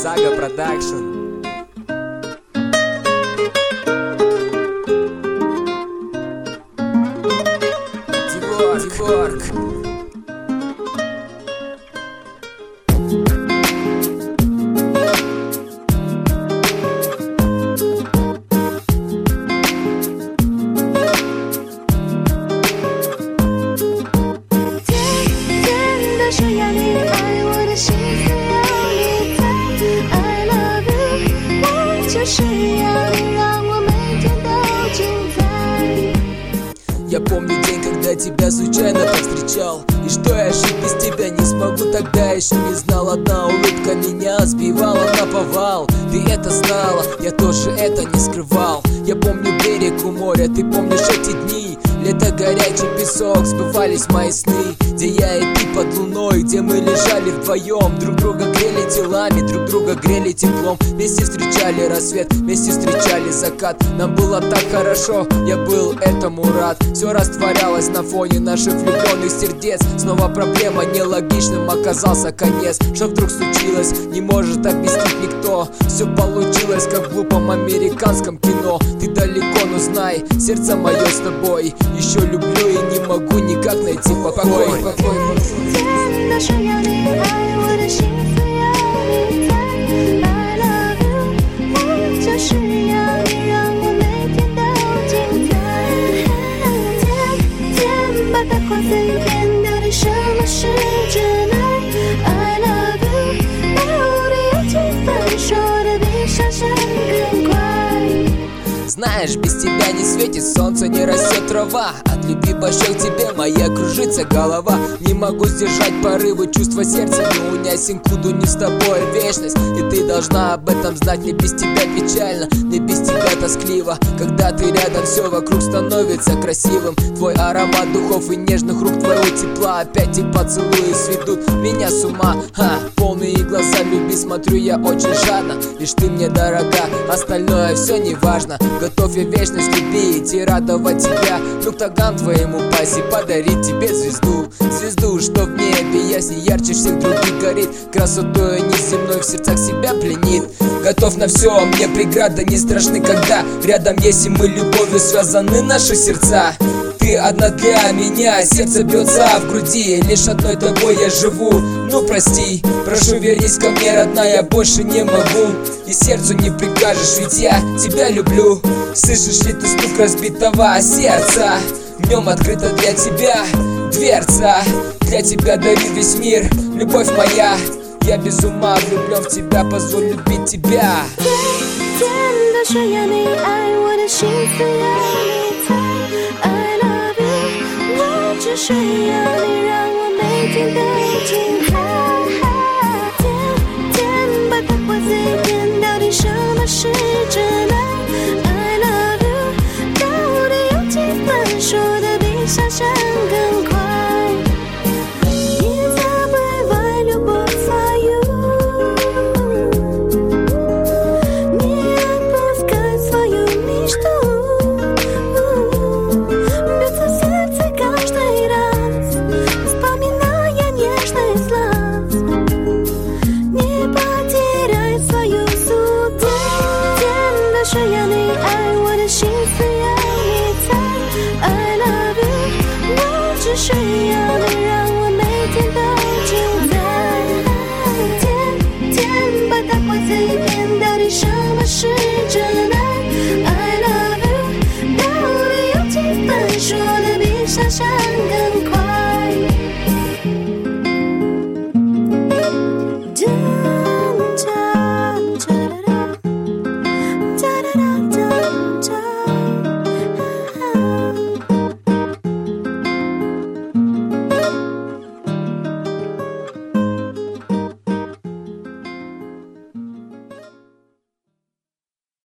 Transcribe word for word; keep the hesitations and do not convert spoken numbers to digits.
Сага Продакшн. Диворк. Я помню день, когда тебя случайно повстречал, и что я жить без тебя не смогу, тогда еще не знал. Одна улыбка меня сбивала наповал. Ты это знала, я тоже это не скрывал. Я помню берег у моря, ты помнишь эти дни. Лето, горячий песок, сбывались мои сны. Где я и ты под луной, где мы лежали вдвоем, друг друга грели телами, друг друга грели теплом. Вместе встречали рассвет, вместе встречали закат. Нам было так хорошо, я был этому рад. Все растворялось на фоне наших влюбленных сердец. Снова проблема, нелогичным оказался конец. Что вдруг случилось, не может объяснить никто. Все получилось, как в глупом американском кино. Ты далеко, но знай, сердце мое с тобой. Еще люблю и не могу никак найти покой. Знаешь, без тебя не светит солнце, не растет трава. От любви большой тебе моя кружится голова. Не могу сдержать порывы, чувства сердца не унять. Синкуду не с тобой вечность, и ты должна об этом знать. Мне без тебя печально, мне без тебя тоскливо. Когда ты рядом, все вокруг становится красивым. Твой аромат духов и нежных рук, твоего тепла. Опять и поцелуи сведут меня с ума. Ха, полные глаза любви, смотрю я очень жадно. Лишь ты мне дорога, остальное все не важно. Готов я вечность любить и радовать тебя. Друг Таган твоему паси подарить тебе звезду. Звезду, что в небе ясней, ярче всех других горит. Красотой неземной в сердцах себя пленит. Готов на все, мне преграды не страшны, когда рядом есть и мы любовью связаны наши сердца. Ты одна для меня, сердце бьется в груди. Лишь одной тобой я живу, ну прости. Прошу, вернись ко мне, родная, больше не могу. И сердцу не прикажешь, ведь я тебя люблю. Слышишь ли ты стук разбитого сердца? В нем открыта для тебя дверца. Для тебя дарю весь мир, любовь моя. Я без ума влюблен в тебя, позволь любить тебя. 天的宣言你爱我的心思要你猜 I love you， 我只需要你让